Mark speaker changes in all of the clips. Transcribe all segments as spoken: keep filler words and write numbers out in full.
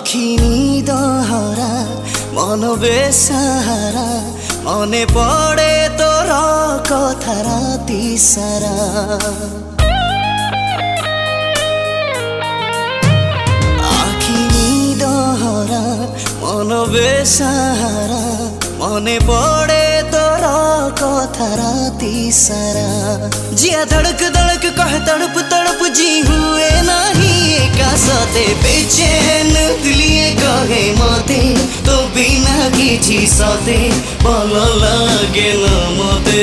Speaker 1: आखि निदहरा मन बेसहारा मने पड़े तोर कथा राति सारा आखि निदहरा मन बेसहारा मने पड़े तोर कथा राति सारा जिया धड़क धड़क कह तड़प तड़प जी हुए नहीं एका साथे बेचैन दिलिए कहे मते तो बिना किछि साथे भल लागे न मते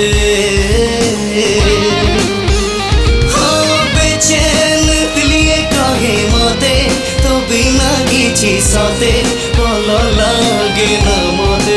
Speaker 1: हाँ बेचैन दिलिए कहे मते तो बिना किछि साथे भल लागे न मते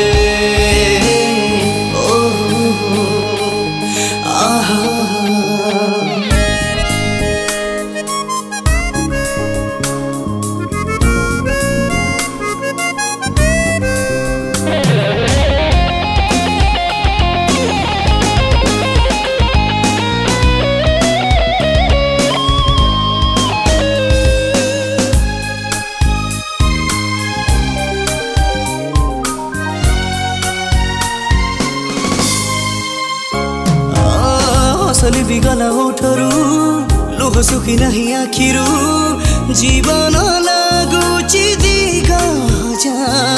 Speaker 1: हसली भी गला उठरू लुह सुखी नहीं आखिरू जीवन लगुची दिगा जा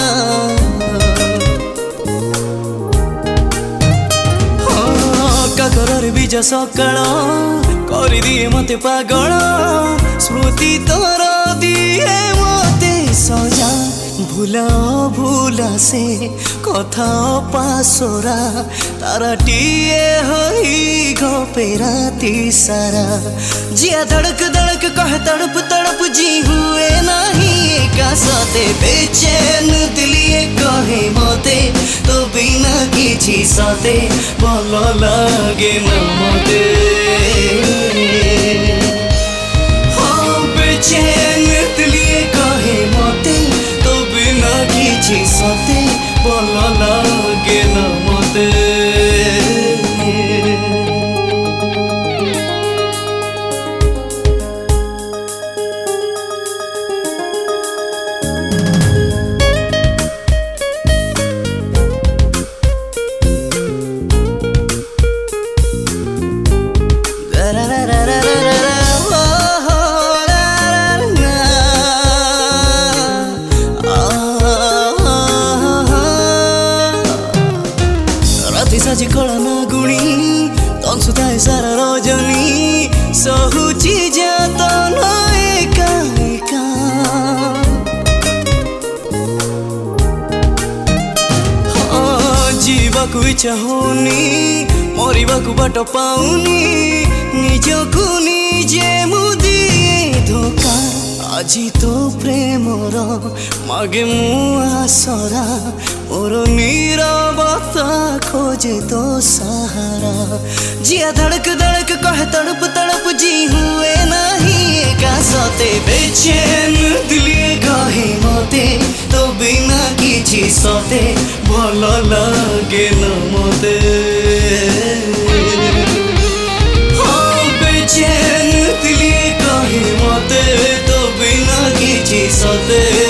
Speaker 1: काकर बीज सकाळ करी दिए मते पागल स्मृति तोर दिए मते सजा भूला भूला से कथा पासोरा तारा टीए हई गपे राति सारा जिया धड़क धड़क कह तड़प तड़प जी हुए नहीं एका साथे बेचैन दिलिए कहे मते तो बिना किछि साथे भल लागे न मते हाँ बेचैन दिलिए कहे मते तो बिना किछि साथे भल लागे न मते साजी कला ना गुणी तन सुधाए सारा रजनी सहुची जातन एका एका हाँ जीवाकु इच्छा होनी मरिबाकु बाट पाउनी निजकु निजे मुदिए धोका आजी तो प्रेमर मागे मु आसरा मोर नीरवता खोजे तो सहारा जिया धड़क धड़क कह तड़प तड़प जी हुए नहीं एका साथे बेचैन दिलिए कहे मते तो बिना किछि साथे भल लागे न मते हाँ बेचैन दिलिए कहे मते तो बिना किछि साथे